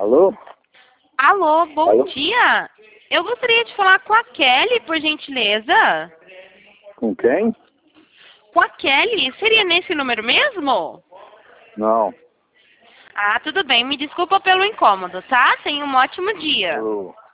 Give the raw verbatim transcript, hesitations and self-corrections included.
Alô? Alô, bom Alô? dia. Eu gostaria de falar com a Kelly, por gentileza. Com quem? Com a Kelly? Seria nesse número mesmo? Não. Ah, tudo bem. Me desculpa pelo incômodo, tá? Tenha um ótimo dia. Alô?